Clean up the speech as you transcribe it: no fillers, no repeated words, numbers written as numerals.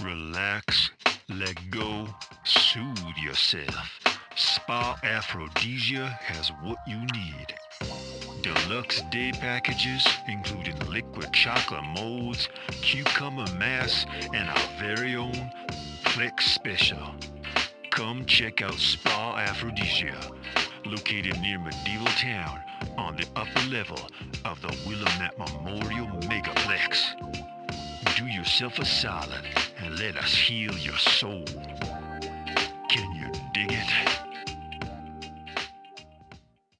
Relax, let go, soothe yourself. Spa Aphrodisia has what you need. Deluxe day packages, including liquid chocolate molds, cucumber mass, and our very own Plex Special. Come check out Spa Aphrodisia, located near Medieval Town on the upper level of the Willamette Memorial Megaplex. Do yourself a solid and let us heal your soul. Can you dig it?